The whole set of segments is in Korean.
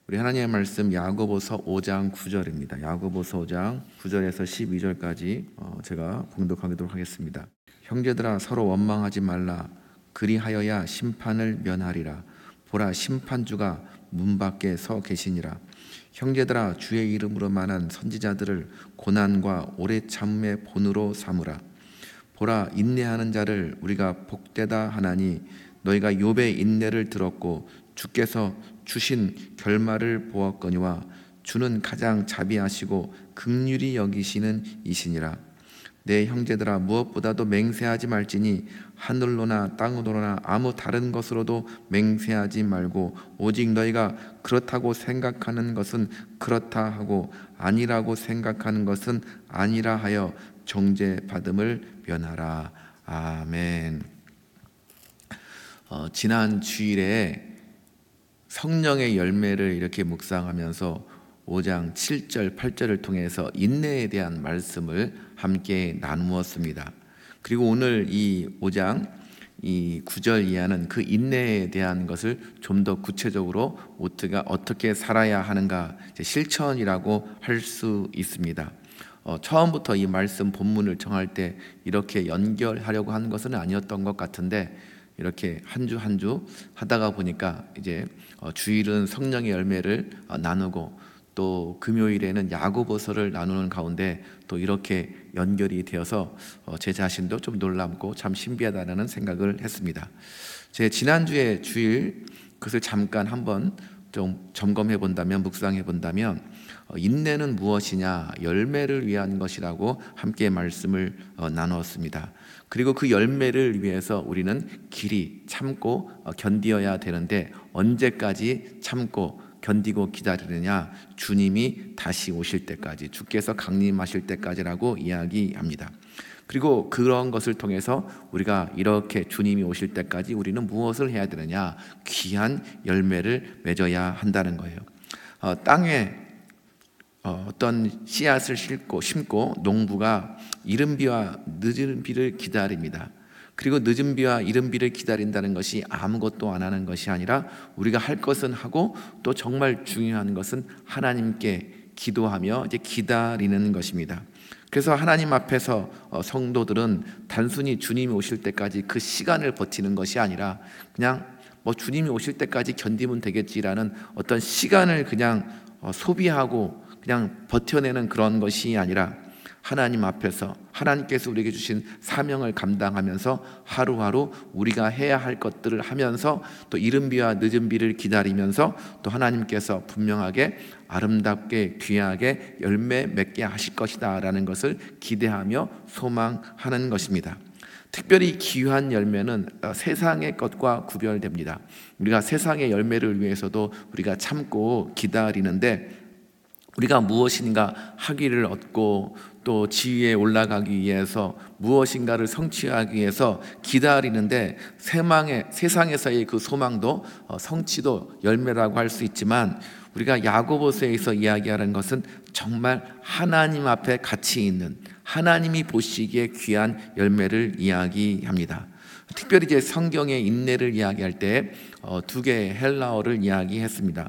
우리 하나님의 말씀 야고보서 5장 9절입니다. 야고보서 5장 9절에서 12절까지 제가 봉독하도록 하겠습니다. 형제들아 서로 원망하지 말라. 그리하여야 심판을 면하리라. 보라 심판주가 문 밖에 서 계시니라. 형제들아 주의 이름으로 말한 선지자들을 고난과 오래 참음의 본으로 삼으라. 보라 인내하는 자를 우리가 복되다 하나니 너희가 욥의 인내를 들었고 주께서 주신 결말을 보았거니와 주는 가장 자비하시고 긍휼히 여기시는 이시니라. 내 형제들아 무엇보다도 맹세하지 말지니 하늘로나 땅으로나 아무 다른 것으로도 맹세하지 말고 오직 너희가 그렇다고 생각하는 것은 그렇다 하고 아니라고 생각하는 것은 아니라 하여 정죄받음을 면하라. 아멘. 지난 주일에 성령의 열매를 이렇게 묵상하면서 5장 7절 8절을 통해서 인내에 대한 말씀을 함께 나누었습니다. 그리고 오늘 이 5장 이 9절 이하는 그 인내에 대한 것을 좀 더 구체적으로 우리가 어떻게 살아야 하는가 실천이라고 할 수 있습니다. 처음부터 이 말씀 본문을 정할 때 이렇게 연결하려고 하는 것은 아니었던 것 같은데 이렇게 한 주 한 주 하다가 보니까 이제 주일은 성령의 열매를 나누고 또 금요일에는 야고보서를 나누는 가운데 또 이렇게 연결이 되어서 제 자신도 좀 놀랍고 참 신비하다는 생각을 했습니다. 제 지난주에 주일 그것을 잠깐 한번 좀 점검해 본다면 묵상해 본다면 인내는 무엇이냐 열매를 위한 것이라고 함께 말씀을 나누었습니다. 그리고 그 열매를 위해서 우리는 길이 참고 견디어야 되는데 언제까지 참고 견디고 기다리느냐 주님이 다시 오실 때까지 주께서 강림하실 때까지라고 이야기합니다. 그리고 그런 것을 통해서 우리가 이렇게 주님이 오실 때까지 우리는 무엇을 해야 되느냐 귀한 열매를 맺어야 한다는 거예요. 땅에 어떤 씨앗을 심고 농부가 이른 비와 늦은 비를 기다립니다. 그리고 늦은 비와 이른 비를 기다린다는 것이 아무것도 안 하는 것이 아니라 우리가 할 것은 하고 또 정말 중요한 것은 하나님께 기도하며 이제 기다리는 것입니다. 그래서 하나님 앞에서 성도들은 단순히 주님이 오실 때까지 그 시간을 버티는 것이 아니라 그냥 주님이 오실 때까지 견디면 되겠지라는 어떤 시간을 그냥 소비하고 그냥 버텨내는 그런 것이 아니라 하나님 앞에서 하나님께서 우리에게 주신 사명을 감당하면서 하루하루 우리가 해야 할 것들을 하면서 또 이른 비와 늦은 비를 기다리면서 또 하나님께서 분명하게 아름답게 귀하게 열매 맺게 하실 것이다 라는 것을 기대하며 소망하는 것입니다. 특별히 귀한 열매는 세상의 것과 구별됩니다. 우리가 세상의 열매를 위해서도 우리가 참고 기다리는데 우리가 무엇인가 학위를 얻고 또 지위에 올라가기 위해서 무엇인가를 성취하기 위해서 기다리는데 세상에서의 그 소망도 성취도 열매라고 할 수 있지만 우리가 야고보서에서 이야기하는 것은 정말 하나님 앞에 가치 있는 하나님이 보시기에 귀한 열매를 이야기합니다. 특별히 이제 성경의 인내를 이야기할 때 두 개의 헬라어를 이야기했습니다.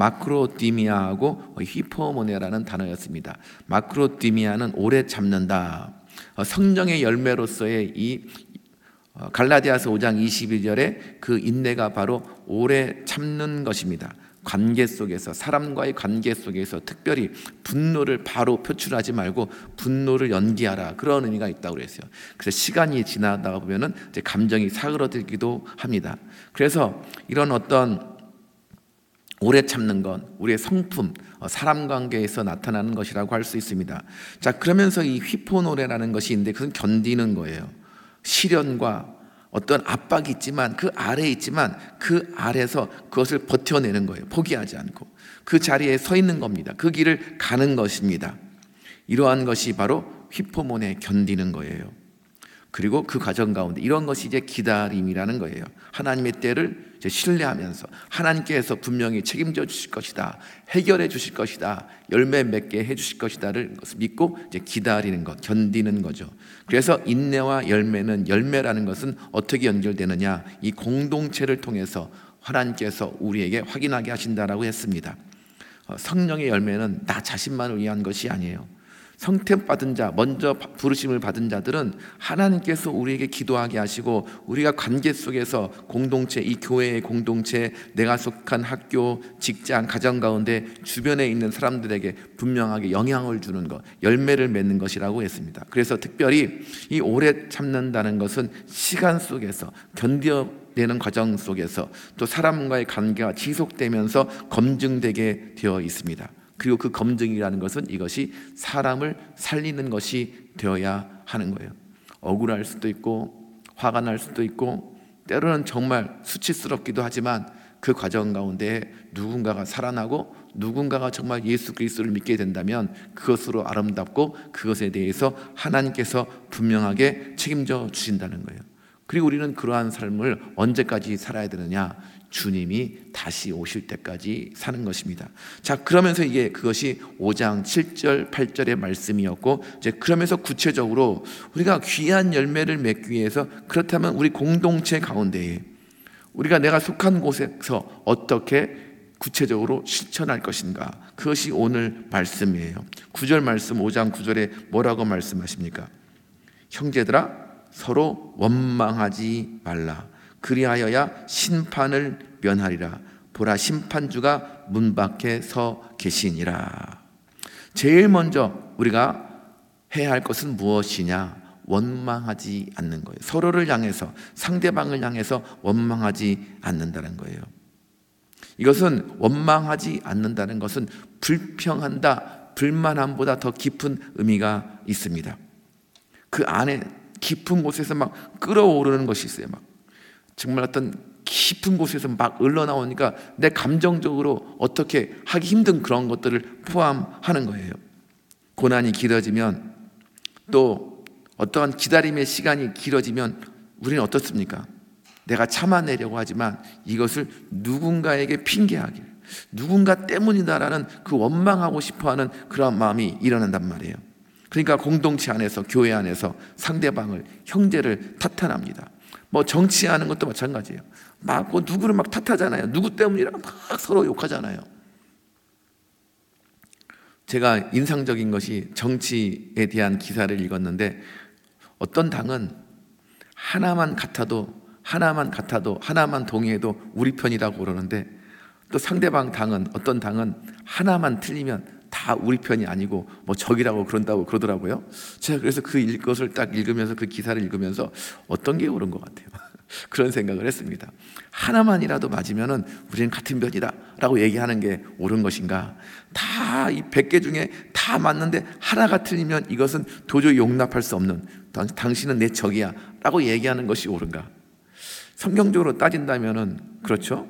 마크로디미아하고 히포모네라는 단어였습니다. 마크로디미아는 오래 참는다. 성령의 열매로서의 이 갈라디아서 5장 22절에 그 인내가 바로 오래 참는 것입니다. 관계 속에서 사람과의 관계 속에서 특별히 분노를 바로 표출하지 말고 분노를 연기하라 그런 의미가 있다고 그랬어요. 그래서 시간이 지나다가 보면은 이제 감정이 사그러들기도 합니다. 그래서 이런 어떤 오래 참는 건 우리의 성품, 사람 관계에서 나타나는 것이라고 할 수 있습니다. 자, 그러면서 이 휘포노래라는 것이 있는데 그건 견디는 거예요. 시련과 어떤 압박이 있지만 그 아래에 있지만 그 아래에서 그것을 버텨내는 거예요. 포기하지 않고 그 자리에 서 있는 겁니다. 그 길을 가는 것입니다. 이러한 것이 바로 휘포몬에 견디는 거예요. 그리고 그 과정 가운데 이런 것이 이제 기다림이라는 거예요. 하나님의 때를 이제 신뢰하면서 하나님께서 분명히 책임져 주실 것이다, 해결해 주실 것이다, 열매 맺게 해 주실 것이다를 믿고 이제 기다리는 것, 견디는 거죠. 그래서 인내와 열매라는 것은 어떻게 연결되느냐? 이 공동체를 통해서 하나님께서 우리에게 확인하게 하신다라고 했습니다. 성령의 열매는 나 자신만을 위한 것이 아니에요. 성택 받은 자, 먼저 부르심을 받은 자들은 하나님께서 우리에게 기도하게 하시고 우리가 관계 속에서 공동체, 이 교회의 공동체, 내가 속한 학교, 직장, 가정 가운데 주변에 있는 사람들에게 분명하게 영향을 주는 것, 열매를 맺는 것이라고 했습니다. 그래서 특별히 이 오래 참는다는 것은 시간 속에서 견뎌내는 과정 속에서 또 사람과의 관계가 지속되면서 검증되게 되어 있습니다. 그리고 그 검증이라는 것은 이것이 사람을 살리는 것이 되어야 하는 거예요. 억울할 수도 있고 화가 날 수도 있고 때로는 정말 수치스럽기도 하지만 그 과정 가운데 누군가가 살아나고 누군가가 정말 예수 그리스도를 믿게 된다면 그것으로 아름답고 그것에 대해서 하나님께서 분명하게 책임져 주신다는 거예요. 그리고 우리는 그러한 삶을 언제까지 살아야 되느냐? 주님이 다시 오실 때까지 사는 것입니다. 자, 그러면서 그것이 5장 7절 8절의 말씀이었고, 이제 그러면서 구체적으로 우리가 귀한 열매를 맺기 위해서 그렇다면 우리 공동체 가운데에 우리가 내가 속한 곳에서 어떻게 구체적으로 실천할 것인가, 그것이 오늘 말씀이에요. 9절 말씀 5장 9절에 뭐라고 말씀하십니까? 형제들아 서로 원망하지 말라. 그리하여야 심판을 면하리라. 보라 심판주가 문 밖에 서 계시니라. 제일 먼저 우리가 해야 할 것은 무엇이냐? 원망하지 않는 거예요. 서로를 향해서, 상대방을 향해서 원망하지 않는다는 거예요. 이것은 원망하지 않는다는 것은 불평한다, 불만함보다 더 깊은 의미가 있습니다. 그 안에 깊은 곳에서 막 끓어오르는 것이 있어요. 막 정말 어떤 깊은 곳에서 막 흘러나오니까 내 감정적으로 어떻게 하기 힘든 그런 것들을 포함하는 거예요. 고난이 길어지면, 또 어떠한 기다림의 시간이 길어지면 우리는 어떻습니까? 내가 참아내려고 하지만 이것을 누군가에게 핑계하길, 누군가 때문이다라는 그 원망하고 싶어하는 그런 마음이 일어난단 말이에요. 그러니까 공동체 안에서, 교회 안에서 상대방을, 형제를 탓하합니다. 뭐 정치하는 것도 마찬가지예요. 막 누구를 막 탓하잖아요. 누구 때문이라 막 서로 욕하잖아요. 제가 인상적인 것이 정치에 대한 기사를 읽었는데, 어떤 당은 하나만 같아도 하나만 동의해도 우리 편이라고 그러는데, 또 상대방 당은, 어떤 당은 하나만 틀리면 다 우리 편이 아니고 뭐 적이라고 그런다고 그러더라고요. 제가 그래서 그것을 딱 읽으면서, 그 기사를 읽으면서 어떤 게 옳은 것 같아요. 그런 생각을 했습니다. 하나만이라도 맞으면은 우리는 같은 편이다 라고 얘기하는 게 옳은 것인가? 다 이 100개 중에 다 맞는데 하나가 틀리면 이것은 도저히 용납할 수 없는, 당신은 내 적이야 라고 얘기하는 것이 옳은가? 성경적으로 따진다면은 그렇죠?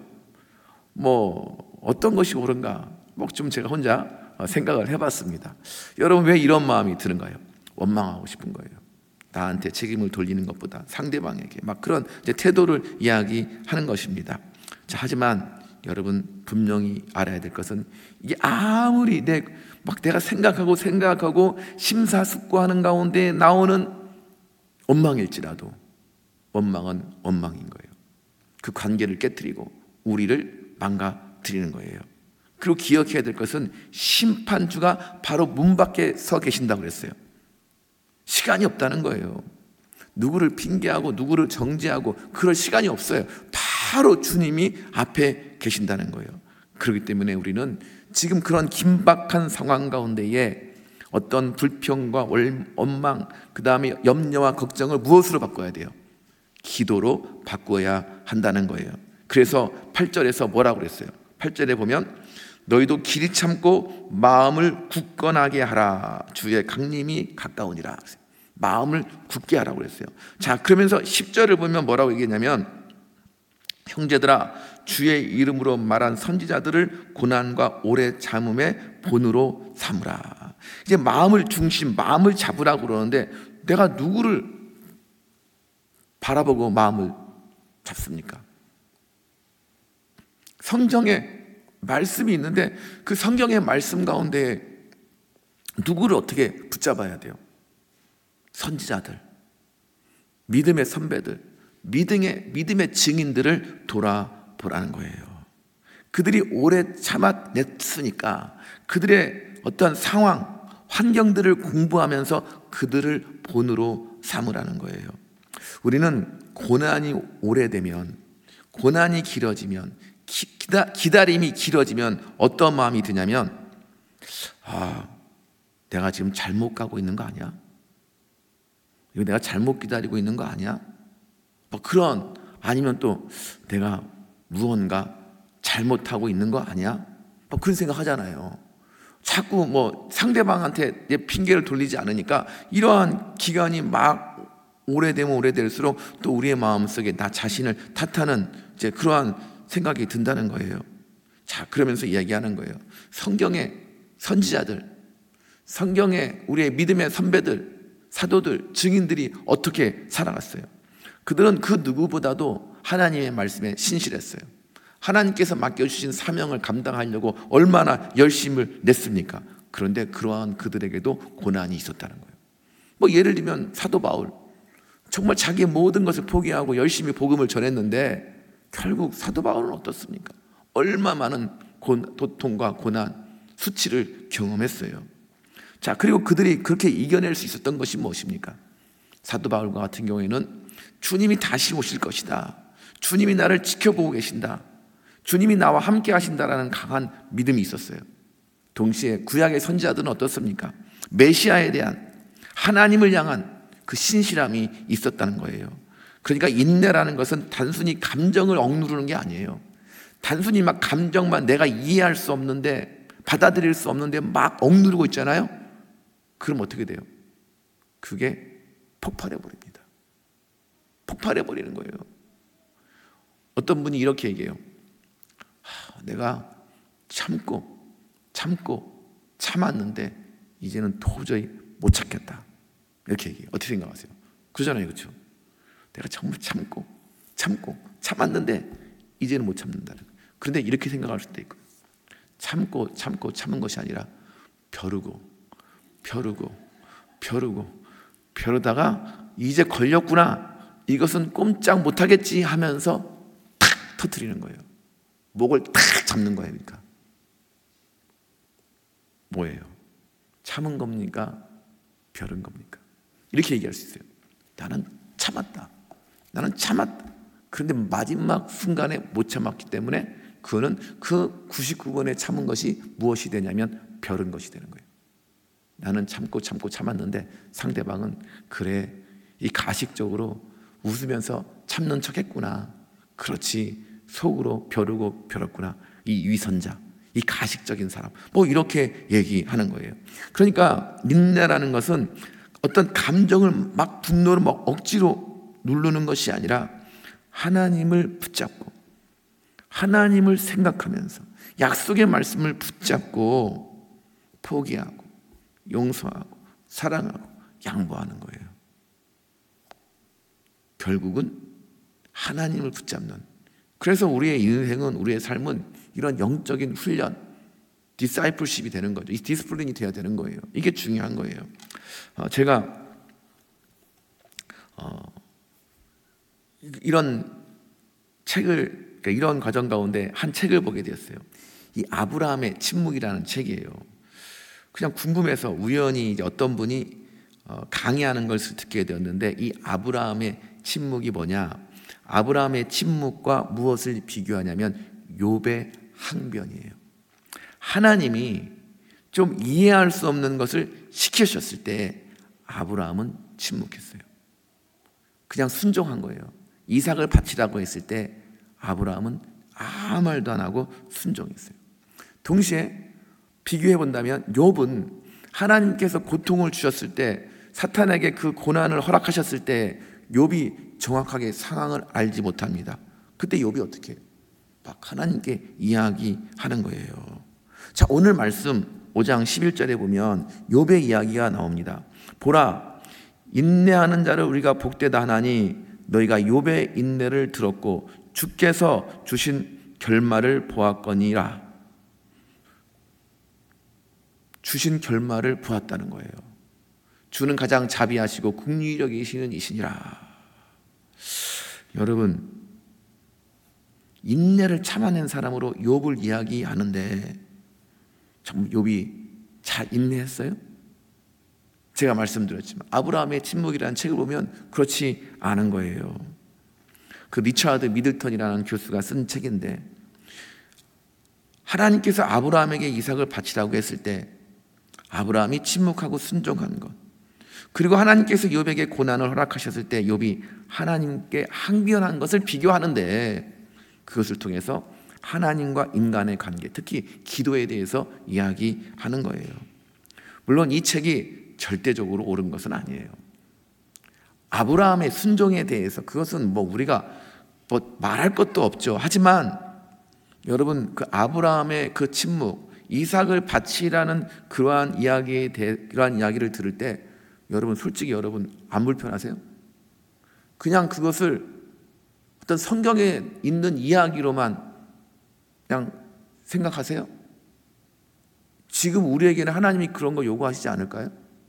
뭐 어떤 것이 옳은가? 뭐 좀 제가 혼자 생각을 해봤습니다. 여러분, 왜 이런 마음이 드는가요? 원망하고 싶은 거예요. 나한테 책임을 돌리는 것보다 상대방에게 막 그런 태도를 이야기하는 것입니다. 자, 하지만 여러분 분명히 알아야 될 것은, 이게 아무리 내가 생각하고 심사숙고하는 가운데 나오는 원망일지라도 원망은 원망인 거예요. 그 관계를 깨뜨리고 우리를 망가뜨리는 거예요. 그리고 기억해야 될 것은 심판주가 바로 문 밖에 서 계신다고 그랬어요. 시간이 없다는 거예요. 누구를 핑계하고 누구를 정죄하고 그럴 시간이 없어요. 바로 주님이 앞에 계신다는 거예요. 그렇기 때문에 우리는 지금 그런 긴박한 상황 가운데에 어떤 불평과 원망, 그 다음에 염려와 걱정을 무엇으로 바꿔야 돼요? 기도로 바꿔야 한다는 거예요. 그래서 8절에서 뭐라고 그랬어요? 8절에 보면 너희도 길이 참고 마음을 굳건하게 하라. 주의 강림이 가까우니라. 마음을 굳게 하라고 그랬어요. 자, 그러면서 10절을 보면 뭐라고 얘기했냐면, 형제들아 주의 이름으로 말한 선지자들을 고난과 오래 참음의 본으로 삼으라. 이제 마음을 잡으라고 그러는데, 내가 누구를 바라보고 마음을 잡습니까? 성경에 말씀이 있는데 그 성경의 말씀 가운데 누구를 어떻게 붙잡아야 돼요? 선지자들, 믿음의 선배들, 믿음의 증인들을 돌아보라는 거예요. 그들이 오래 참아냈으니까 그들의 어떤 상황, 환경들을 공부하면서 그들을 본으로 삼으라는 거예요. 우리는 고난이 오래되면, 고난이 길어지면, 기다림이 길어지면 어떤 마음이 드냐면, 내가 지금 잘못 가고 있는 거 아니야? 이거 내가 잘못 기다리고 있는 거 아니야? 뭐 그런, 아니면 또 내가 무언가 잘못하고 있는 거 아니야? 뭐 그런 생각 하잖아요. 자꾸 뭐 상대방한테 핑계를 돌리지 않으니까 이러한 기간이 막 오래되면 오래될수록 또 우리의 마음속에 나 자신을 탓하는 이제 그러한 생각이 든다는 거예요. 자, 그러면서 이야기하는 거예요. 성경의 선지자들, 성경의 우리의 믿음의 선배들, 사도들, 증인들이 어떻게 살아갔어요? 그들은 그 누구보다도 하나님의 말씀에 신실했어요. 하나님께서 맡겨주신 사명을 감당하려고 얼마나 열심을 냈습니까? 그런데 그러한 그들에게도 고난이 있었다는 거예요. 뭐 예를 들면 사도 바울, 정말 자기의 모든 것을 포기하고 열심히 복음을 전했는데 결국 사도 바울은 어떻습니까? 얼마 많은 고통과 고난, 수치를 경험했어요. 자, 그리고 그들이 그렇게 이겨낼 수 있었던 것이 무엇입니까? 사도 바울과 같은 경우에는 주님이 다시 오실 것이다, 주님이 나를 지켜보고 계신다, 주님이 나와 함께 하신다라는 강한 믿음이 있었어요. 동시에 구약의 선지자들은 어떻습니까? 메시아에 대한, 하나님을 향한 그 신실함이 있었다는 거예요. 그러니까 인내라는 것은 단순히 감정을 억누르는 게 아니에요. 단순히 막 감정만 내가 이해할 수 없는데, 받아들일 수 없는데 막 억누르고 있잖아요. 그럼 어떻게 돼요? 그게 폭발해 버립니다. 폭발해 버리는 거예요. 어떤 분이 이렇게 얘기해요. 내가 참았는데 이제는 도저히 못 참겠다, 이렇게 얘기해요. 어떻게 생각하세요? 그러잖아요, 그렇죠? 내가 정말 참았는데 이제는 못 참는다는 거예요. 그런데 이렇게 생각할 수도 있고, 참은 것이 아니라 벼르다가 이제 걸렸구나, 이것은 꼼짝 못하겠지 하면서 탁 터뜨리는 거예요. 목을 탁 잡는 거예요. 그러니까 뭐예요? 참은 겁니까? 벼른 겁니까? 이렇게 얘기할 수 있어요. 나는 참았다. 그런데 마지막 순간에 못 참았기 때문에 그거는 그 99번에 참은 것이 무엇이 되냐면 벼른 것이 되는 거예요. 나는 참았는데 상대방은 그래, 이 가식적으로 웃으면서 참는 척 했구나, 그렇지, 속으로 벼렀구나, 이 위선자, 이 가식적인 사람, 뭐 이렇게 얘기하는 거예요. 그러니까 인내라는 것은 어떤 감정을 막 분노를 막 억지로 누르는 것이 아니라 하나님을 붙잡고, 하나님을 생각하면서 약속의 말씀을 붙잡고 포기하고 용서하고 사랑하고 양보하는 거예요. 결국은 하나님을 붙잡는, 그래서 우리의 인생은, 우리의 삶은 이런 영적인 훈련, 디사이플십이 되는 거죠. 이 디스플린이 되어야 되는 거예요. 이게 중요한 거예요. 제가 이런 책을, 그러니까 이런 과정 가운데 한 책을 보게 되었어요. 이 아브라함의 침묵이라는 책이에요. 그냥 궁금해서 우연히 이제 어떤 분이 강의하는 것을 듣게 되었는데, 이 아브라함의 침묵이 뭐냐? 아브라함의 침묵과 무엇을 비교하냐면 욥의 항변이에요. 하나님이 좀 이해할 수 없는 것을 시키셨을 때 아브라함은 침묵했어요. 그냥 순종한 거예요. 이삭을 바치라고 했을 때 아브라함은 아무 말도 안 하고 순종했어요. 동시에 비교해 본다면 욥은 하나님께서 고통을 주셨을 때, 사탄에게 그 고난을 허락하셨을 때 욥이 정확하게 상황을 알지 못합니다. 그때 욥이 어떻게 해요? 막 하나님께 이야기하는 거예요. 자, 오늘 말씀 5장 11절에 보면 욥의 이야기가 나옵니다. 보라, 인내하는 자를 우리가 복되다 하나니 너희가 욥의 인내를 들었고 주께서 주신 결말을 보았거니라. 주신 결말을 보았다는 거예요. 주는 가장 자비하시고 긍휼히 여기시는 이시니라. 여러분, 인내를 참아낸 사람으로 욥을 이야기하는데 참 욥이 잘 인내했어요? 제가 말씀드렸지만 아브라함의 침묵이라는 책을 보면 그렇지 않은 거예요. 그 리처드 미들턴이라는 교수가 쓴 책인데, 하나님께서 아브라함에게 이삭을 바치라고 했을 때 아브라함이 침묵하고 순종한 것, 그리고 하나님께서 욥에게 고난을 허락하셨을 때 욥이 하나님께 항변한 것을 비교하는데, 그것을 통해서 하나님과 인간의 관계, 특히 기도에 대해서 이야기하는 거예요. 물론 이 책이 절대적으로 옳은 것은 아니에요. 아브라함의 순종에 대해서 그것은 우리가 말할 것도 없죠. 하지만 여러분, 그 아브라함의 그 침묵, 이삭을 바치라는 그러한 이야기를 들을 때 여러분, 솔직히 여러분 안 불편하세요? 그냥 그것을 어떤 성경에 있는 이야기로만 그냥 생각하세요? 지금 우리에게는 하나님이 그런 거 요구하시지 않을까요?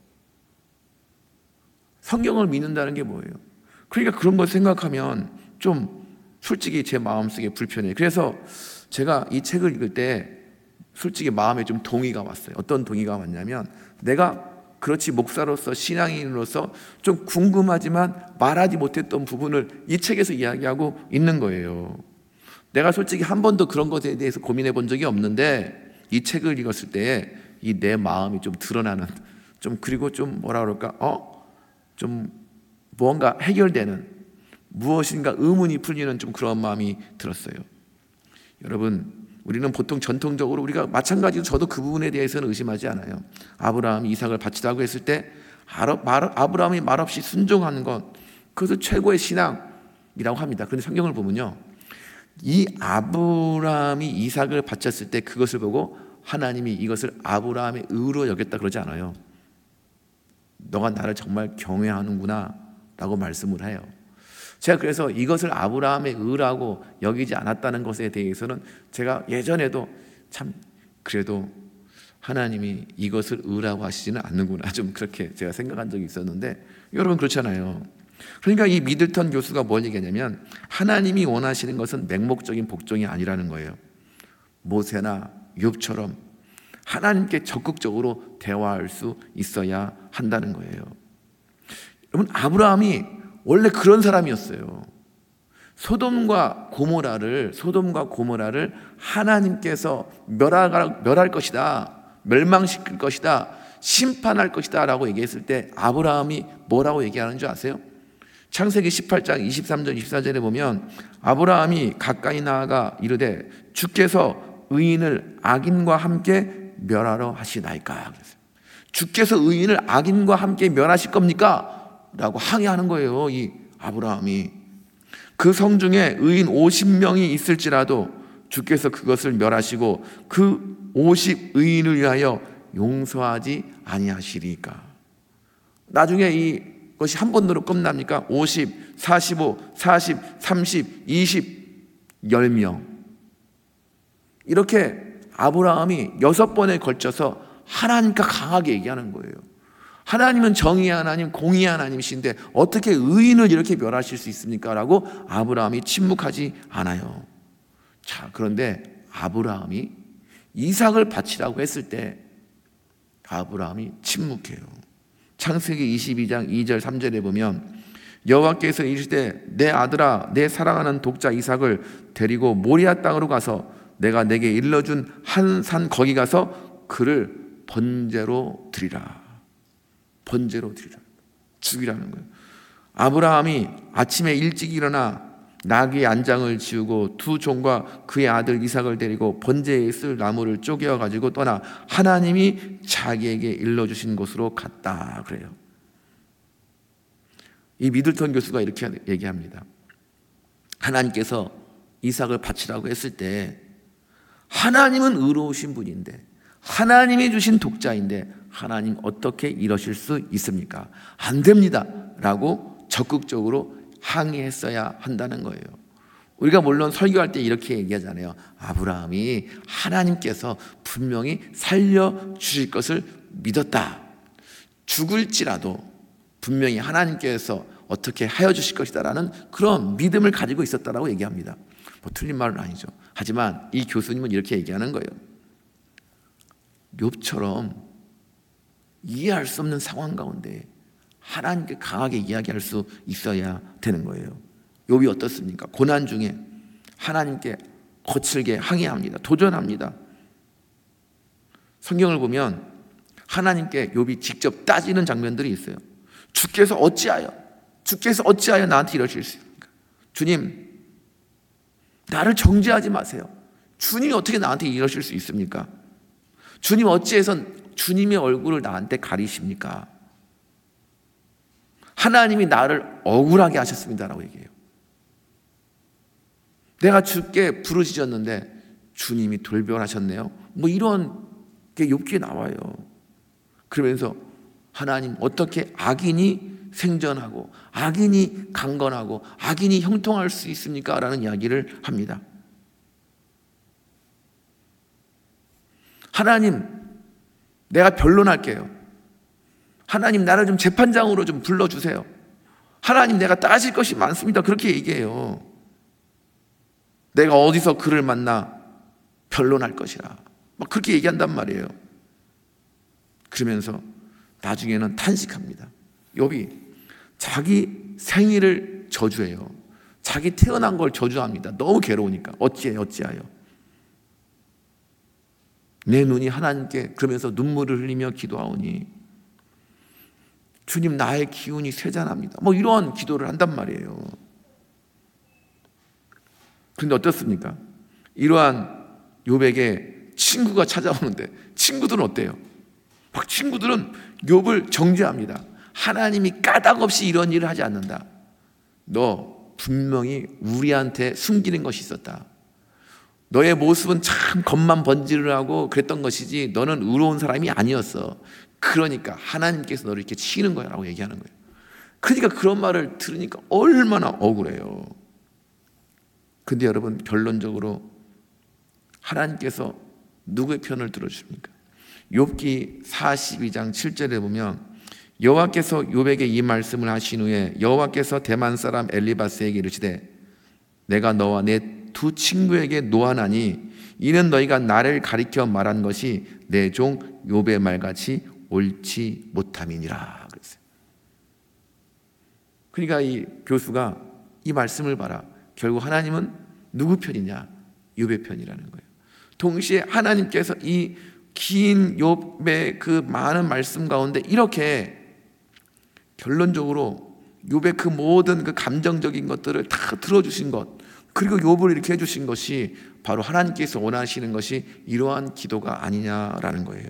성경을 믿는다는 게 뭐예요? 그러니까 그런 걸 생각하면 좀 솔직히 제 마음속에 불편해요. 그래서 제가 이 책을 읽을 때 솔직히 마음에 좀 동의가 왔어요. 어떤 동의가 왔냐면, 내가 그렇지 목사로서 신앙인으로서 좀 궁금하지만 말하지 못했던 부분을 이 책에서 이야기하고 있는 거예요. 내가 솔직히 한 번도 그런 것에 대해서 고민해 본 적이 없는데 이 책을 읽었을 때 이 내 마음이 좀 드러나는, 좀 그리고 좀 뭐라 그럴까, 좀 뭔가 해결되는, 무엇인가 의문이 풀리는 좀 그런 마음이 들었어요. 여러분, 우리는 보통 전통적으로 우리가 마찬가지로 저도 그 부분에 대해서는 의심하지 않아요. 아브라함이 이삭을 바치라고 했을 때 아브라함이 말없이 순종하는 것, 그것을 최고의 신앙이라고 합니다. 그런데 성경을 보면요, 이 아브라함이 이삭을 바쳤을 때 그것을 보고 하나님이 이것을 아브라함의 의로 여겼다 그러지 않아요. 너가 나를 정말 경외하는구나 라고 말씀을 해요. 제가 그래서 이것을 아브라함의 의라고 여기지 않았다는 것에 대해서는 제가 예전에도 참 그래도 하나님이 이것을 의라고 하시지는 않는구나, 좀 그렇게 제가 생각한 적이 있었는데, 여러분 그렇잖아요. 그러니까 이 미들턴 교수가 뭘 얘기하냐면, 하나님이 원하시는 것은 맹목적인 복종이 아니라는 거예요. 모세나 욥처럼 하나님께 적극적으로 대화할 수 있어야 한다는 거예요. 여러분, 아브라함이 원래 그런 사람이었어요. 소돔과 고모라를 하나님께서 멸할 것이다, 멸망시킬 것이다, 심판할 것이다 라고 얘기했을 때 아브라함이 뭐라고 얘기하는 줄 아세요? 창세기 18장 23절 24절에 보면 아브라함이 가까이 나아가 이르되 주께서 의인을 악인과 함께 멸하러 하시나이까. 그랬어요. 주께서 의인을 악인과 함께 멸하실 겁니까? 라고 항의하는 거예요. 이 아브라함이. 그 성중에 의인 50명이 있을지라도 주께서 그것을 멸하시고 그 50의인을 위하여 용서하지 아니하시리까. 나중에 이것이 한 번으로 끝납니까? 50, 45, 40, 30, 20, 10명. 이렇게 아브라함이 6번에 걸쳐서 하나님과 강하게 얘기하는 거예요. 하나님은 정의의 하나님, 공의의 하나님이신데 어떻게 의인을 이렇게 멸하실 수 있습니까? 라고 아브라함이 침묵하지 않아요. 자, 그런데 아브라함이 이삭을 바치라고 했을 때 아브라함이 침묵해요. 창세기 22장 2절 3절에 보면 여호와께서 이르시되 내 아들아, 내 사랑하는 독자 이삭을 데리고 모리아 땅으로 가서 내가 내게 일러준 한 산 거기 가서 그를 번제로 드리라. 번제로 드리라. 죽이라는 거예요. 아브라함이 아침에 일찍 일어나 나귀의 안장을 지우고 두 종과 그의 아들 이삭을 데리고 번제에 쓸 나무를 쪼개어 가지고 떠나 하나님이 자기에게 일러주신 곳으로 갔다 그래요. 이 미들턴 교수가 이렇게 얘기합니다. 하나님께서 이삭을 바치라고 했을 때 하나님은 의로우신 분인데, 하나님이 주신 독자인데 하나님 어떻게 이러실 수 있습니까? 안 됩니다 라고 적극적으로 항의했어야 한다는 거예요. 우리가 물론 설교할 때 이렇게 얘기하잖아요. 아브라함이 하나님께서 분명히 살려주실 것을 믿었다. 죽을지라도 분명히 하나님께서 어떻게 하여 주실 것이다 라는 그런 믿음을 가지고 있었다라고 얘기합니다. 뭐 틀린 말은 아니죠. 하지만 이 교수님은 이렇게 얘기하는 거예요. 욥처럼 이해할 수 없는 상황 가운데 하나님께 강하게 이야기할 수 있어야 되는 거예요. 욥이 어떻습니까? 고난 중에 하나님께 거칠게 항의합니다. 도전합니다. 성경을 보면 하나님께 욥이 직접 따지는 장면들이 있어요. 주께서 어찌하여 나한테 이러실 수 있습니까? 주님, 나를 정죄하지 마세요. 주님이 어떻게 나한테 이러실 수 있습니까? 주님, 어찌해서 주님의 얼굴을 나한테 가리십니까? 하나님이 나를 억울하게 하셨습니다라고 얘기해요. 내가 주께 부르짖었는데 주님이 돌변하셨네요. 뭐 이런 게 욥기에 나와요. 그러면서 하나님, 어떻게 악인이 생존하고 악인이 강건하고 악인이 형통할 수 있습니까? 라는 이야기를 합니다. 하나님, 내가 변론할게요. 하나님, 나를 좀 재판장으로 좀 불러주세요. 하나님, 내가 따질 것이 많습니다. 그렇게 얘기해요. 내가 어디서 그를 만나 변론할 것이라 막 그렇게 얘기한단 말이에요. 그러면서 나중에는 탄식합니다. 욥이 자기 생일을 저주해요. 자기 태어난 걸 저주합니다. 너무 괴로우니까. 어찌하여 내 눈이 하나님께, 그러면서 눈물을 흘리며 기도하오니 주님, 나의 기운이 쇠잔합니다. 뭐 이런 기도를 한단 말이에요. 그런데 어떻습니까? 이러한 욥에게 친구가 찾아오는데 친구들은 어때요? 막 친구들은 욥을 정죄합니다. 하나님이 까닭없이 이런 일을 하지 않는다. 너 분명히 우리한테 숨기는 것이 있었다. 너의 모습은 참 겉만 번지르하고 그랬던 것이지 너는 의로운 사람이 아니었어. 그러니까 하나님께서 너를 이렇게 치는 거야 라고 얘기하는 거예요. 그러니까 그런 말을 들으니까 얼마나 억울해요. 근데 여러분, 결론적으로 하나님께서 누구의 편을 들어주십니까? 욥기 42장 7절에 보면 여호와께서 욥에게 이 말씀을 하신 후에 여호와께서 대만 사람 엘리바스에게 이르시되 내가 너와 내 두 친구에게 노하나니 이는 너희가 나를 가리켜 말한 것이 내 종 욥의 말같이 옳지 못함이니라 그랬어요. 그러니까 이 교수가 이 말씀을 봐라. 결국 하나님은 누구 편이냐? 욥의 편이라는 거예요. 동시에 하나님께서 이 긴 욥의 그 많은 말씀 가운데 이렇게 결론적으로 욥의 그 모든 그 감정적인 것들을 다 들어주신 것, 그리고 욥을 이렇게 해주신 것이 바로 하나님께서 원하시는 것이 이러한 기도가 아니냐라는 거예요.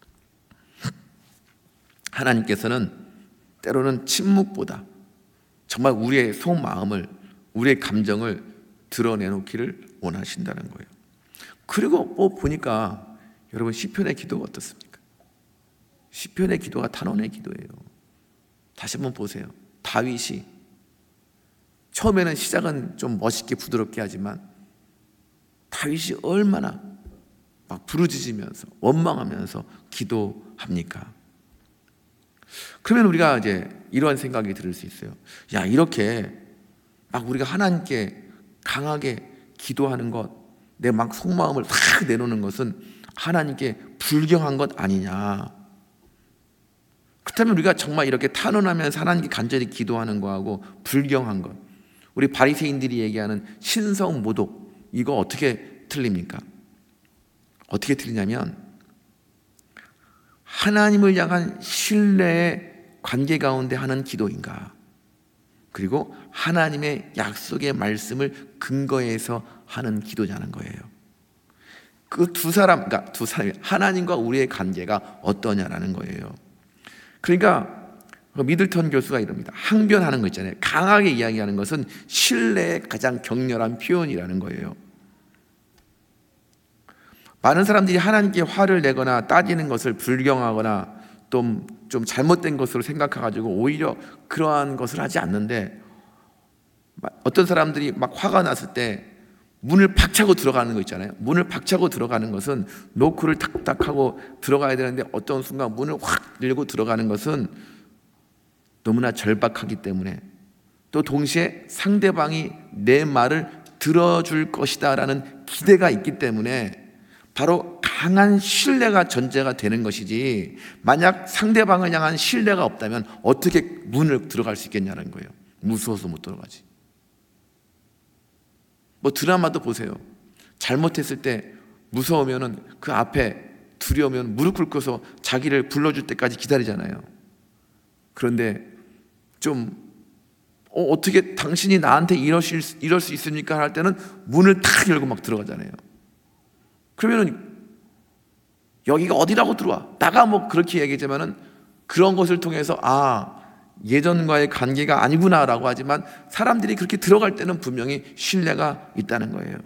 하나님께서는 때로는 침묵보다 정말 우리의 속마음을, 우리의 감정을 드러내놓기를 원하신다는 거예요. 그리고 뭐 보니까 여러분, 시편의 기도가 어떻습니까? 시편의 기도가 탄원의 기도예요. 다시 한번 보세요. 다윗이 처음에는 시작은 좀 멋있게 부드럽게 하지만 다윗이 얼마나 막 부르짖으면서 원망하면서 기도합니까? 그러면 우리가 이제 이러한 생각이 들을 수 있어요. 야, 이렇게 막 우리가 하나님께 강하게 기도하는 것, 내 막 속마음을 탁 내놓는 것은 하나님께 불경한 것 아니냐? 그렇다면 우리가 정말 이렇게 탄원하면서 하나님께 간절히 기도하는 거하고 불경한 것, 우리 바리새인들이 얘기하는 신성모독, 이거 어떻게 틀립니까? 어떻게 틀리냐면 하나님을 향한 신뢰의 관계 가운데 하는 기도인가, 그리고 하나님의 약속의 말씀을 근거해서 하는 기도자는 거예요. 그 두 사람이 하나님과 우리의 관계가 어떠냐라는 거예요. 그러니까 미들턴 교수가 이럽니다. 항변하는 거 있잖아요. 강하게 이야기하는 것은 신뢰의 가장 격렬한 표현이라는 거예요. 많은 사람들이 하나님께 화를 내거나 따지는 것을 불경하거나 좀 잘못된 것으로 생각해가지고 오히려 그러한 것을 하지 않는데, 어떤 사람들이 막 화가 났을 때 문을 박차고 들어가는 거 있잖아요. 문을 박차고 들어가는 것은 노크를 탁탁 하고 들어가야 되는데 어떤 순간 문을 확 열고 들어가는 것은 너무나 절박하기 때문에, 또 동시에 상대방이 내 말을 들어줄 것이다 라는 기대가 있기 때문에 바로 강한 신뢰가 전제가 되는 것이지, 만약 상대방을 향한 신뢰가 없다면 어떻게 문을 들어갈 수 있겠냐는 거예요. 무서워서 못 들어가지. 뭐 드라마도 보세요. 잘못했을 때 무서우면은 그 앞에 두려우면 무릎 꿇고서 자기를 불러줄 때까지 기다리잖아요. 그런데 좀 어떻게 당신이 나한테 이럴 수 있습니까? 할 때는 문을 탁 열고 막 들어가잖아요. 그러면은 여기가 어디라고 들어와? 나가 뭐 그렇게 얘기하지만은 그런 것을 통해서 예전과의 관계가 아니구나라고 하지만 사람들이 그렇게 들어갈 때는 분명히 신뢰가 있다는 거예요.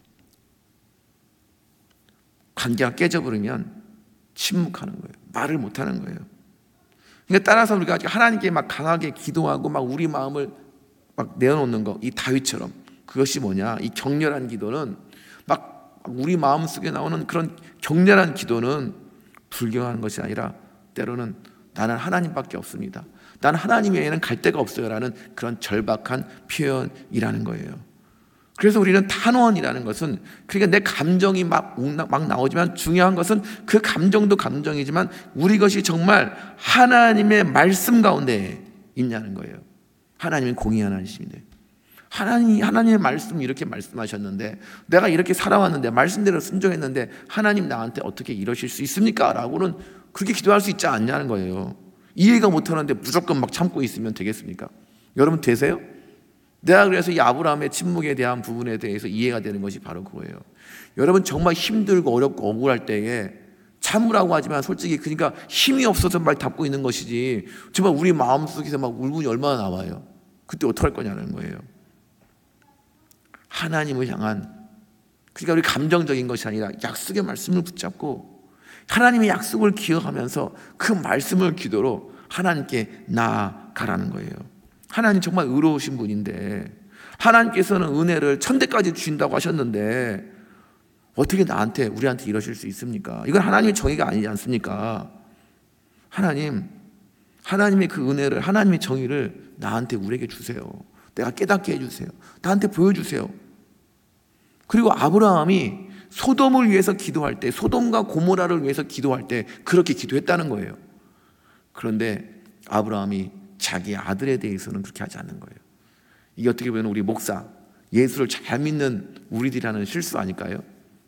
관계가 깨져버리면 침묵하는 거예요. 말을 못하는 거예요. 그러니까 따라서 우리가 하나님께 막 강하게 기도하고 막 우리 마음을 막 내어놓는 거, 이 다윗처럼, 그것이 뭐냐? 이 격렬한 기도는 막 우리 마음 속에 나오는 그런 격렬한 기도는 불경한 것이 아니라 때로는 나는 하나님밖에 없습니다, 나는 하나님 외에는 갈 데가 없어요 라는 그런 절박한 표현이라는 거예요. 그래서 우리는 탄원이라는 것은, 그러니까 내 감정이 막 나오지만 중요한 것은 그 감정도 감정이지만 우리 것이 정말 하나님의 말씀 가운데 있냐는 거예요. 하나님은 공의한 하나님인데, 하나님의 말씀 이렇게 말씀하셨는데, 내가 이렇게 살아왔는데, 말씀대로 순종했는데 하나님 나한테 어떻게 이러실 수 있습니까? 라고는 그렇게 기도할 수 있지 않냐는 거예요. 이해가 못하는데 무조건 막 참고 있으면 되겠습니까? 여러분 되세요? 내가 그래서 이 아브라함의 침묵에 대한 부분에 대해서 이해가 되는 것이 바로 그거예요. 여러분 정말 힘들고 어렵고 억울할 때에 참으라고 하지만 솔직히 그러니까 힘이 없어서 말 닫고 있는 것이지, 정말 우리 마음속에서 막 울분이 얼마나 나와요. 그때 어떡할 거냐는 거예요. 하나님을 향한, 그러니까 우리 감정적인 것이 아니라 약속의 말씀을 붙잡고 하나님의 약속을 기억하면서 그 말씀을 기도로 하나님께 나아가라는 거예요. 하나님 정말 의로우신 분인데, 하나님께서는 은혜를 천대까지 주신다고 하셨는데 어떻게 우리한테 이러실 수 있습니까? 이건 하나님의 정의가 아니지 않습니까? 하나님의 그 은혜를, 하나님의 정의를 나한테, 우리에게 주세요. 내가 깨닫게 해주세요. 나한테 보여주세요. 그리고 아브라함이 소돔을 위해서 기도할 때, 소돔과 고모라를 위해서 기도할 때 그렇게 기도했다는 거예요. 그런데 아브라함이 자기 아들에 대해서는 그렇게 하지 않는 거예요. 이게 어떻게 보면 우리 목사, 예수를 잘 믿는 우리들이 하는 실수 아닐까요?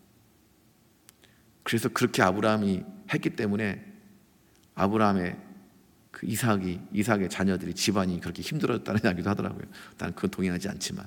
그래서 그렇게 아브라함이 했기 때문에 아브라함의 그 이삭의 자녀들이, 집안이 그렇게 힘들었다는 이야기도 하더라고요. 난 그건 동의하지 않지만,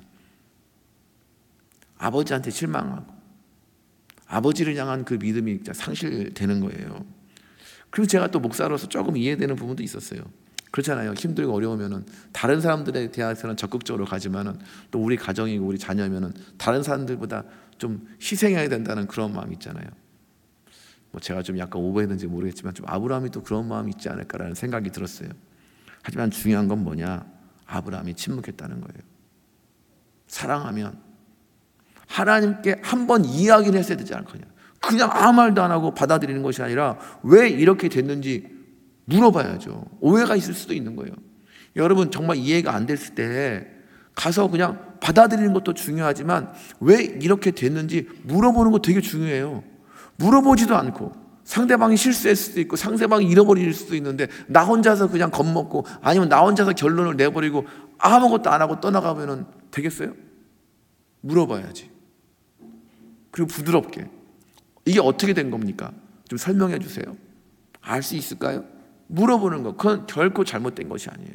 아버지한테 실망하고 아버지를 향한 그 믿음이 상실되는 거예요. 그리고 제가 또 목사로서 조금 이해되는 부분도 있었어요. 그렇잖아요. 힘들고 어려우면은 다른 사람들에 대해서는 적극적으로 가지만은 또 우리 가정이고 우리 자녀면은 다른 사람들보다 좀 희생해야 된다는 그런 마음이 있잖아요. 뭐 제가 좀 약간 오버했는지 모르겠지만 좀 아브라함이 또 그런 마음이 있지 않을까라는 생각이 들었어요. 하지만 중요한 건 뭐냐? 아브라함이 침묵했다는 거예요. 사랑하면 하나님께 한번 이야기를 했어야 되지 않겠냐. 그냥 아무 말도 안 하고 받아들이는 것이 아니라 왜 이렇게 됐는지 물어봐야죠. 오해가 있을 수도 있는 거예요. 여러분 정말 이해가 안 됐을 때 가서 그냥 받아들이는 것도 중요하지만 왜 이렇게 됐는지 물어보는 거 되게 중요해요. 물어보지도 않고 상대방이 실수했을 수도 있고 상대방이 잃어버릴 수도 있는데 나 혼자서 그냥 겁먹고 아니면 나 혼자서 결론을 내버리고 아무것도 안 하고 떠나가면 되겠어요? 물어봐야지. 그리고 부드럽게 이게 어떻게 된 겁니까? 좀 설명해 주세요. 알 수 있을까요? 물어보는 거, 그건 결코 잘못된 것이 아니에요.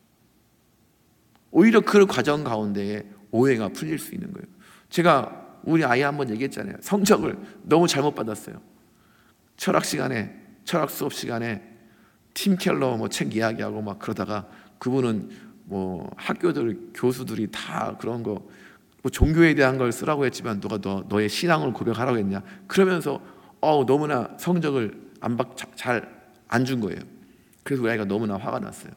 오히려 그 과정 가운데에 오해가 풀릴 수 있는 거예요. 제가 우리 아이 한번 얘기했잖아요. 성적을 너무 잘못 받았어요. 철학 수업 시간에 팀 켈러 뭐 책 이야기하고 막 그러다가 그분은 뭐 학교들 교수들이 다 그런 거 뭐 종교에 대한 걸 쓰라고 했지만 누가 너의 신앙을 고백하라고 했냐? 그러면서 너무나 성적을 잘 안 준 거예요. 그래서 우리 아이가 너무나 화가 났어요.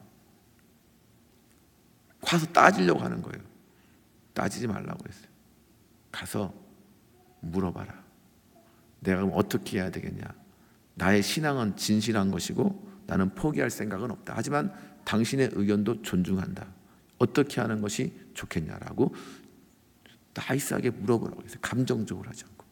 가서 따지려고 하는 거예요. 따지지 말라고 했어요. 가서 물어봐라. 내가 그럼 어떻게 해야 되겠냐? 나의 신앙은 진실한 것이고 나는 포기할 생각은 없다. 하지만 당신의 의견도 존중한다. 어떻게 하는 것이 좋겠냐라고 나이스하게 물어보라고 했어요. 감정적으로 하지 않고.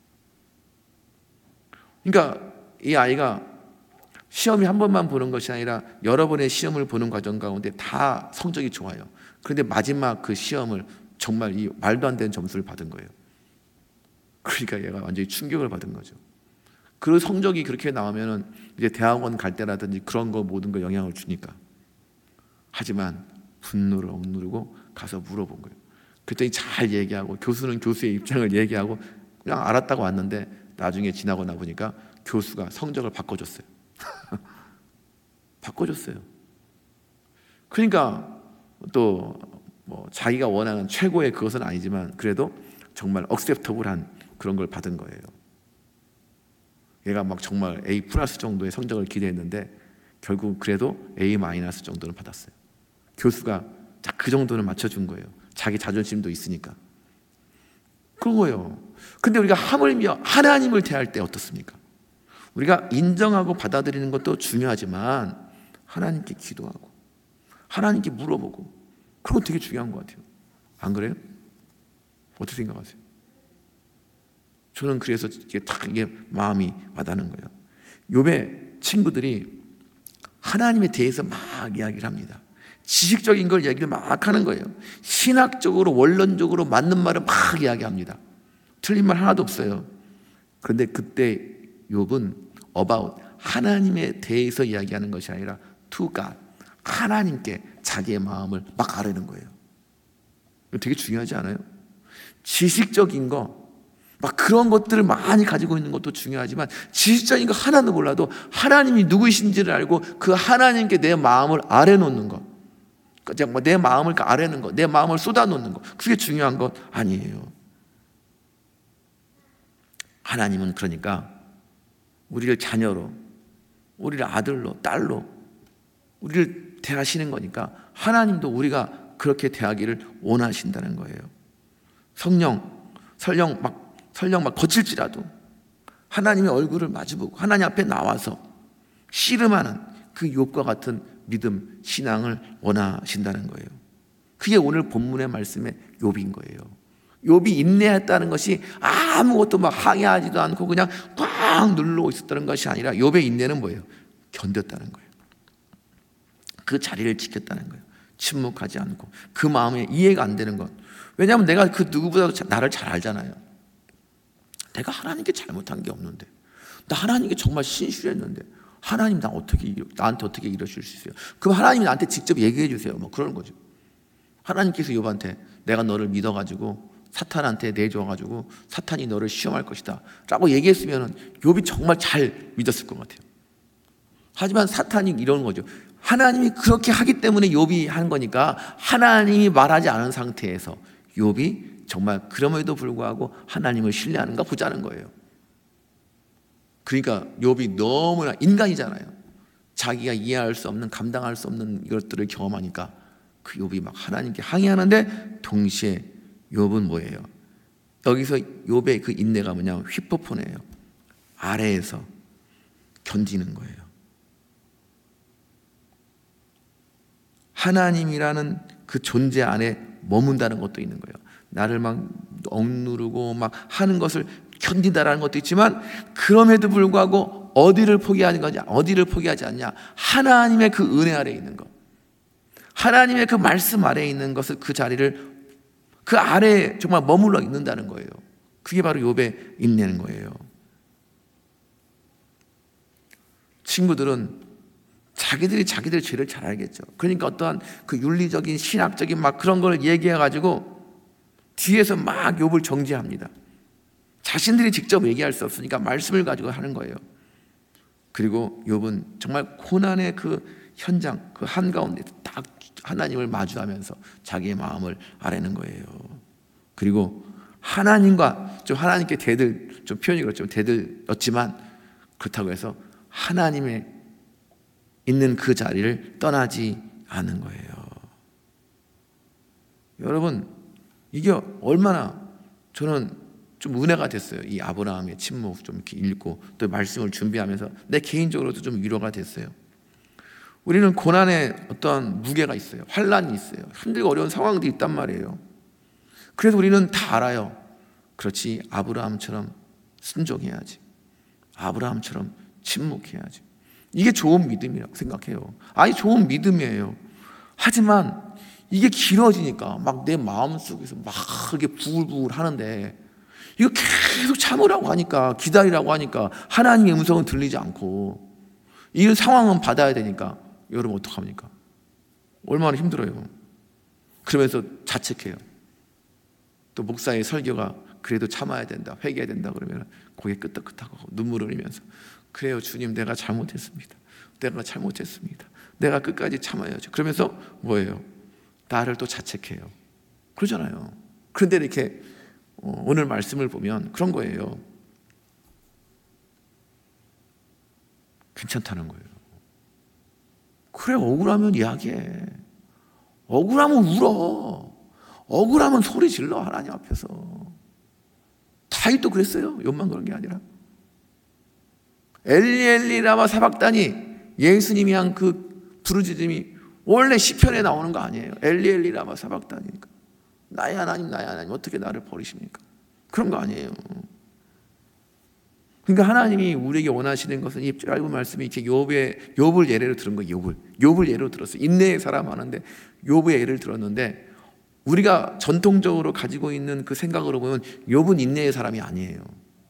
그러니까 이 아이가 시험이 한 번만 보는 것이 아니라 여러 번의 시험을 보는 과정 가운데 다 성적이 좋아요. 그런데 마지막 그 시험을 정말 이 말도 안 되는 점수를 받은 거예요. 그러니까 얘가 완전히 충격을 받은 거죠. 그 성적이 그렇게 나오면은 이제 대학원 갈 때라든지 그런 거 모든 거 영향을 주니까. 하지만 분노를 억누르고 가서 물어본 거예요. 그랬더니 잘 얘기하고 교수는 교수의 입장을 얘기하고 그냥 알았다고 왔는데 나중에 지나고 나 보니까 교수가 성적을 바꿔줬어요. 바꿔줬어요. 그러니까 또 뭐 자기가 원하는 최고의 그것은 아니지만 그래도 정말 억셉터블한 그런 걸 받은 거예요. 얘가 막 정말 A 플러스 정도의 성적을 기대했는데 결국 그래도 A 마이너스 정도는 받았어요. 교수가 자, 그 정도는 맞춰준 거예요. 자기 자존심도 있으니까. 그런 거예요. 근데 우리가 하물며 하나님을 대할 때 어떻습니까? 우리가 인정하고 받아들이는 것도 중요하지만 하나님께 기도하고 하나님께 물어보고 그런 거 되게 중요한 것 같아요. 안 그래요? 어떻게 생각하세요? 저는 그래서 이게 마음이 와닿는 거예요. 욥의 친구들이 하나님에 대해서 막 이야기를 합니다. 지식적인 걸 얘기를 막 하는 거예요. 신학적으로 원론적으로 맞는 말을 막 이야기합니다. 틀린 말 하나도 없어요. 그런데 그때 욥은 about 하나님에 대해서 이야기하는 것이 아니라 to God, 하나님께 자기의 마음을 막 아뢰는 거예요. 이거 되게 중요하지 않아요? 지식적인 거 막 그런 것들을 많이 가지고 있는 것도 중요하지만 지식적인 거 하나도 몰라도 하나님이 누구이신지를 알고 그 하나님께 내 마음을 아뢰놓는 것, 내 마음을 아뢰는 것, 내 마음을 쏟아놓는 것, 그게 중요한 것 아니에요. 하나님은 그러니까 우리를 자녀로, 우리를 아들로, 딸로 우리를 대하시는 거니까 하나님도 우리가 그렇게 대하기를 원하신다는 거예요. 설령 막 거칠지라도 하나님의 얼굴을 마주보고 하나님 앞에 나와서 씨름하는 그 욥과 같은 믿음, 신앙을 원하신다는 거예요. 그게 오늘 본문의 말씀의 욥인 거예요. 욥이 인내했다는 것이 아무것도 막 항의하지도 않고 그냥 꽉 눌러 있었다는 것이 아니라 욥의 인내는 뭐예요? 견뎠다는 거예요. 그 자리를 지켰다는 거예요. 침묵하지 않고 그 마음에 이해가 안 되는 것. 왜냐하면 내가 그 누구보다도 나를 잘 알잖아요. 내가 하나님께 잘못한 게 없는데, 나 하나님께 정말 신실했는데 하나님 나한테 어떻게 이러실 수 있어요? 그럼 하나님이 나한테 직접 얘기해 주세요. 뭐 그런 거죠. 하나님께서 욥한테 내가 너를 믿어가지고 사탄한테 내줘가지고 사탄이 너를 시험할 것이다 라고 얘기했으면 욥이 정말 잘 믿었을 것 같아요. 하지만 사탄이 이러는 거죠. 하나님이 그렇게 하기 때문에 욥이 한 거니까 하나님이 말하지 않은 상태에서 욥이 정말 그럼에도 불구하고 하나님을 신뢰하는가 보자는 거예요. 그러니까 욥이 너무나 인간이잖아요. 자기가 이해할 수 없는, 감당할 수 없는 이것들을 경험하니까 그 욥이 막 하나님께 항의하는데 동시에 욥은 뭐예요? 여기서 욥의 그 인내가 뭐냐면 휘포폰이에요. 아래에서 견디는 거예요. 하나님이라는 그 존재 안에 머문다는 것도 있는 거예요. 나를 막 억누르고 막 하는 것을 견딘다라는 것도 있지만 그럼에도 불구하고 어디를 포기하지 않냐? 하나님의 그 은혜 아래에 있는 것, 하나님의 그 말씀 아래에 있는 것을 그 자리를 그 아래에 정말 머물러 있는다는 거예요. 그게 바로 욥의 인내는 거예요. 친구들은 자기들 죄를 잘 알겠죠. 그러니까 어떠한 그 윤리적인 신학적인 막 그런 걸 얘기해가지고 뒤에서 막 욥을 정죄합니다. 자신들이 직접 얘기할 수 없으니까 말씀을 가지고 하는 거예요. 그리고 욥은 정말 고난의 그 현장, 그 한가운데 딱 하나님을 마주하면서 자기의 마음을 아뢰는 거예요. 그리고 하나님과 좀 하나님께 좀 표현이 그렇죠. 대들었지만 그렇다고 해서 하나님의 있는 그 자리를 떠나지 않은 거예요. 여러분, 이게 얼마나 저는 좀 은혜가 됐어요. 이 아브라함의 침묵 좀 이렇게 읽고 또 말씀을 준비하면서 내 개인적으로도 좀 위로가 됐어요. 우리는 고난에 어떤 무게가 있어요. 환난이 있어요. 힘들고 어려운 상황도 있단 말이에요. 그래서 우리는 다 알아요. 그렇지, 아브라함처럼 순종해야지, 아브라함처럼 침묵해야지. 이게 좋은 믿음이라고 생각해요. 아니, 좋은 믿음이에요. 하지만 이게 길어지니까 막 내 마음속에서 막 이렇게 부글부글 하는데, 이거 계속 참으라고 하니까, 기다리라고 하니까 하나님의 음성은 들리지 않고, 이런 상황은 받아야 되니까 여러분 어떡합니까? 얼마나 힘들어요. 그러면서 자책해요. 또 목사의 설교가 그래도 참아야 된다, 회개해야 된다 그러면 고개 끄덕끄덕하고 눈물 흘리면서, 그래요 주님, 내가 잘못했습니다, 내가 잘못했습니다, 내가 끝까지 참아야죠. 그러면서 뭐예요? 나를 또 자책해요. 그러잖아요. 그런데 이렇게 오늘 말씀을 보면 그런 거예요. 괜찮다는 거예요. 그래, 억울하면 이야기해. 억울하면 울어. 억울하면 소리 질러, 하나님 앞에서. 다윗도 그랬어요. 욥만 그런 게 아니라. 엘리 엘리 라마 사박다니, 예수님이 한 그 부르짖음이 원래 시편에 나오는 거 아니에요. 엘리 엘리 라마 사박다니니까, 나의 하나님, 나의 하나님, 어떻게 나를 버리십니까? 그런 거 아니에요. 그러니까 하나님이 우리에게 원하시는 것은 이 짧은 말씀이 이렇게 욥을 예를 들은 거예요. 욥을 예로 들었어요. 인내의 사람 하는데 욥의 예를 들었는데, 우리가 전통적으로 가지고 있는 그 생각으로 보면 욥은 인내의 사람이 아니에요.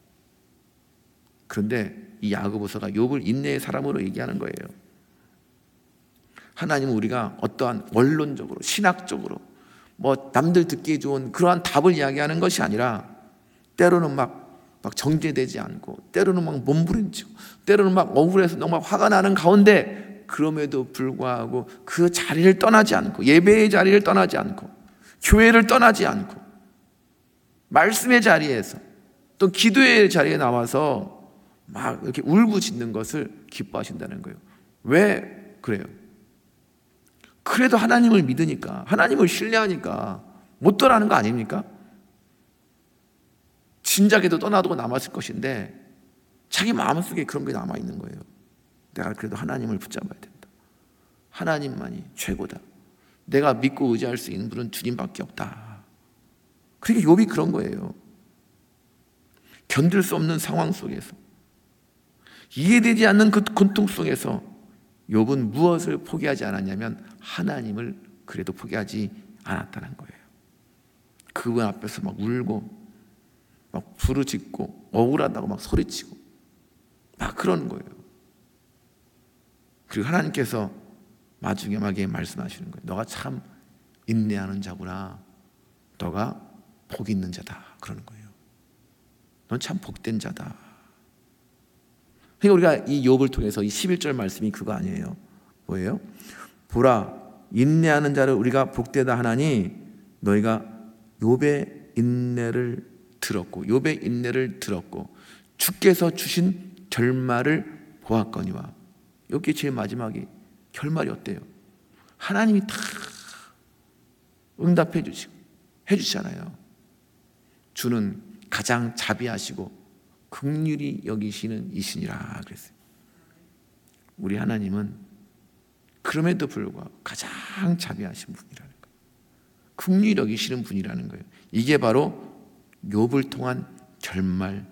그런데 이 야고보서가 욥을 인내의 사람으로 얘기하는 거예요. 하나님은 우리가 어떠한 원론적으로, 신학적으로 뭐 남들 듣기 좋은 그러한 답을 이야기하는 것이 아니라, 때로는 막 정죄되지 않고, 때로는 막 몸부림치고, 때로는 막 억울해서 너무 화가 나는 가운데, 그럼에도 불구하고 그 자리를 떠나지 않고, 예배의 자리를 떠나지 않고, 교회를 떠나지 않고, 말씀의 자리에서 또 기도의 자리에 나와서 막 이렇게 울부짖는 것을 기뻐하신다는 거예요. 왜 그래요? 그래도 하나님을 믿으니까, 하나님을 신뢰하니까 못 떠나는 거 아닙니까? 진작에도 떠나두고 남았을 것인데 자기 마음속에 그런 게 남아있는 거예요. 내가 그래도 하나님을 붙잡아야 된다, 하나님만이 최고다, 내가 믿고 의지할 수 있는 분은 주님밖에 없다. 그러니까 욥이 그런 거예요. 견딜 수 없는 상황 속에서, 이해되지 않는 그 고통 속에서 욥은 무엇을 포기하지 않았냐면, 하나님을 그래도 포기하지 않았다는 거예요. 그분 앞에서 막 울고 막 부르짖고 억울하다고 막 소리치고 막 그러는 거예요. 그리고 하나님께서 마지막에 말씀하시는 거예요. 너가 참 인내하는 자구나, 너가 복 있는 자다, 그러는 거예요. 넌 참 복된 자다. 그러니까 우리가 이 욥을 통해서 이 11절 말씀이 그거 아니에요. 뭐예요? 보라, 인내하는 자를 우리가 복되다 하나니, 너희가 욥의 인내를 들었고, 욥의 인내를 들었고 주께서 주신 결말을 보았거니와. 여기 제일 마지막이 결말이 어때요? 하나님이 다 응답해 주시고 해주시잖아요. 주는 가장 자비하시고 긍휼히 여기시는 이시니라 그랬어요. 우리 하나님은 그럼에도 불구하고 가장 자비하신 분이라는 거예요. 긍휼히 여기시는 분이라는 거예요. 이게 바로 욥을 통한 결말이에요.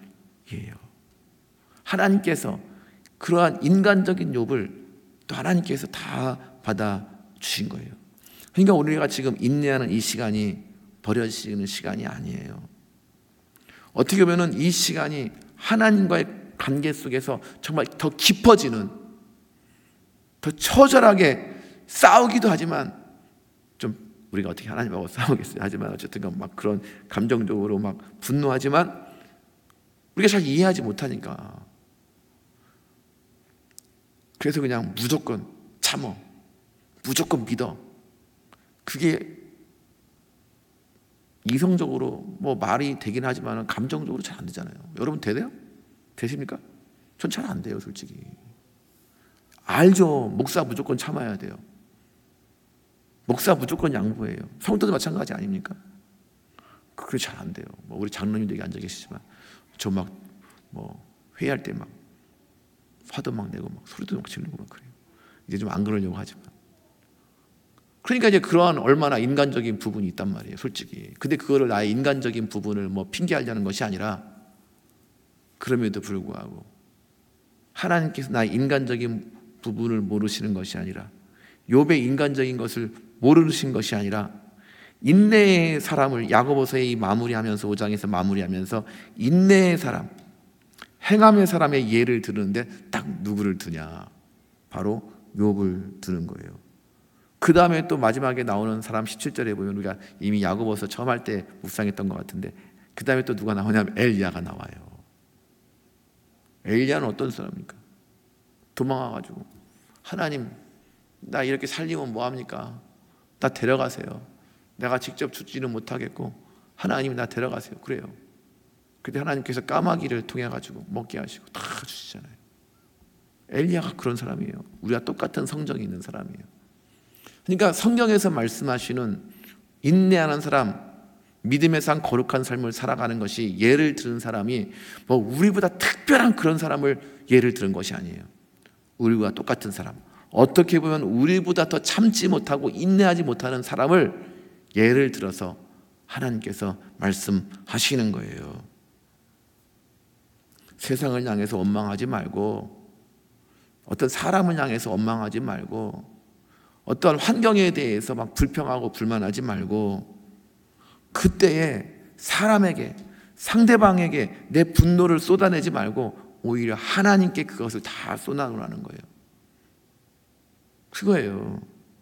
하나님께서 그러한 인간적인 욥을 또 하나님께서 다 받아주신 거예요. 그러니까 우리가 지금 인내하는 이 시간이 버려지는 시간이 아니에요. 어떻게 보면 이 시간이 하나님과의 관계 속에서 정말 더 깊어지는, 더 처절하게 싸우기도 하지만, 좀 우리가 어떻게 하나님하고 싸우겠어요? 하지만 어쨌든 막 그런 감정적으로 막 분노하지만 우리가 잘 이해하지 못하니까, 그래서 그냥 무조건 참어, 무조건 믿어. 그게 이성적으로 뭐 말이 되긴 하지만 감정적으로 잘 안 되잖아요. 여러분 되세요? 되십니까? 전 잘 안 돼요, 솔직히. 알죠. 목사 무조건 참아야 돼요. 목사 무조건 양보해요. 성도도 마찬가지 아닙니까? 그게 잘 안 돼요. 뭐 우리 장로님도 여기 앉아 계시지만 저 막 뭐 회의할 때 막 화도 막 내고 막 소리도 막 지르고 막 그래요. 이제 좀 안 그러려고 하지만, 그러니까 이제 그러한 얼마나 인간적인 부분이 있단 말이에요, 솔직히. 근데 그거를 나의 인간적인 부분을 뭐 핑계하려는 것이 아니라, 그럼에도 불구하고 하나님께서 나의 인간적인 부분을 모르시는 것이 아니라, 욥의 인간적인 것을 모르신 것이 아니라, 인내의 사람을 야고보서에 마무리하면서 5장에서 마무리하면서 인내의 사람, 행함의 사람의 예를 들으는데 딱 누구를 드냐? 바로 욥을 드는 거예요. 그 다음에 또 마지막에 나오는 사람 17절에 보면, 우리가 이미 야고보서 처음 할 때 묵상했던 것 같은데, 그 다음에 또 누가 나오냐면 엘리야가 나와요. 엘리야는 어떤 사람입니까? 도망와가지고, 하나님 나 이렇게 살리면 뭐합니까? 나 데려가세요. 내가 직접 죽지는 못하겠고 하나님 나 데려가세요. 그래요. 그때 하나님께서 까마귀를 통해 가지고 먹게 하시고 다 주시잖아요. 엘리야가 그런 사람이에요. 우리가 똑같은 성정이 있는 사람이에요. 그러니까 성경에서 말씀하시는 인내하는 사람, 믿음의 상 거룩한 삶을 살아가는 것이, 예를 들은 사람이 뭐 우리보다 특별한 그런 사람을 예를 들은 것이 아니에요. 우리와 똑같은 사람, 어떻게 보면 우리보다 더 참지 못하고 인내하지 못하는 사람을 예를 들어서 하나님께서 말씀하시는 거예요. 세상을 향해서 원망하지 말고, 어떤 사람을 향해서 원망하지 말고, 어떤 환경에 대해서 막 불평하고 불만하지 말고, 그때에 사람에게, 상대방에게 내 분노를 쏟아내지 말고 오히려 하나님께 그것을 다 쏟아놓으라는 거예요. 그거예요.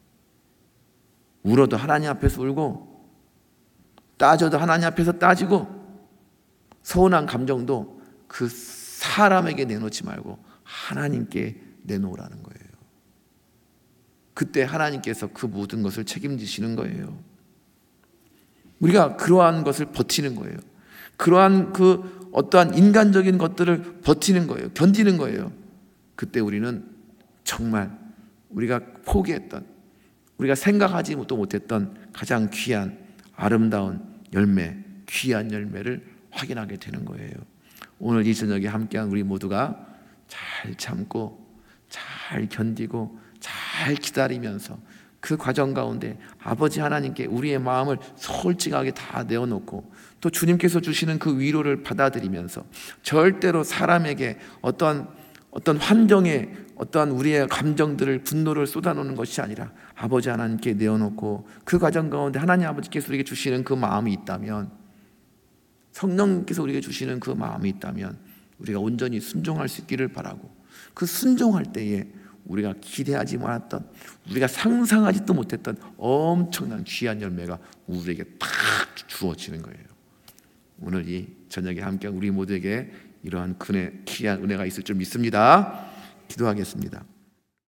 울어도 하나님 앞에서 울고, 따져도 하나님 앞에서 따지고, 서운한 감정도 그 사람에게 내놓지 말고 하나님께 내놓으라는 거예요. 그때 하나님께서 그 모든 것을 책임지시는 거예요. 우리가 그러한 것을 버티는 거예요. 그러한 그 어떠한 인간적인 것들을 버티는 거예요. 견디는 거예요. 그때 우리는 정말 우리가 포기했던, 우리가 생각하지도 못했던 가장 귀한 아름다운 열매, 귀한 열매를 확인하게 되는 거예요. 오늘 이 저녁에 함께한 우리 모두가 잘 참고 잘 견디고 잘 기다리면서 그 과정 가운데 아버지 하나님께 우리의 마음을 솔직하게 다 내어놓고, 또 주님께서 주시는 그 위로를 받아들이면서 절대로 사람에게 어떤 환경에 어떠한 우리의 감정들을, 분노를 쏟아놓는 것이 아니라 아버지 하나님께 내어놓고, 그 과정 가운데 하나님 아버지께서 우리에게 주시는 그 마음이 있다면, 성령께서 우리에게 주시는 그 마음이 있다면 우리가 온전히 순종할 수 있기를 바라고, 그 순종할 때에 우리가 기대하지 않았던, 우리가 상상하지도 못했던 엄청난 귀한 열매가 우리에게 탁 주어지는 거예요. 오늘 이 저녁에 함께 우리 모두에게 이러한 귀한 은혜가 있을 줄 믿습니다. 기도하겠습니다.